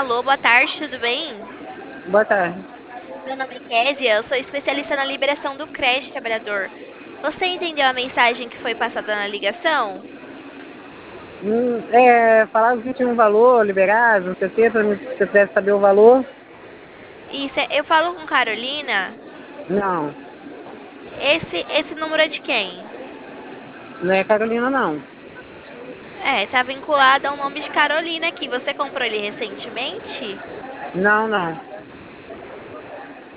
Alô, boa tarde, tudo bem? Boa tarde. Meu nome é Késia, eu sou especialista na liberação do crédito trabalhador. Você entendeu a mensagem que foi passada na ligação? Falaram que tinha um valor liberado, não sei o quê, se você quisesse saber o valor. Isso, eu falo com Carolina. Não, Esse número é de quem? não é Carolina, não. É, tá vinculado ao nome de Carolina aqui. Você comprou ele recentemente? Não, não.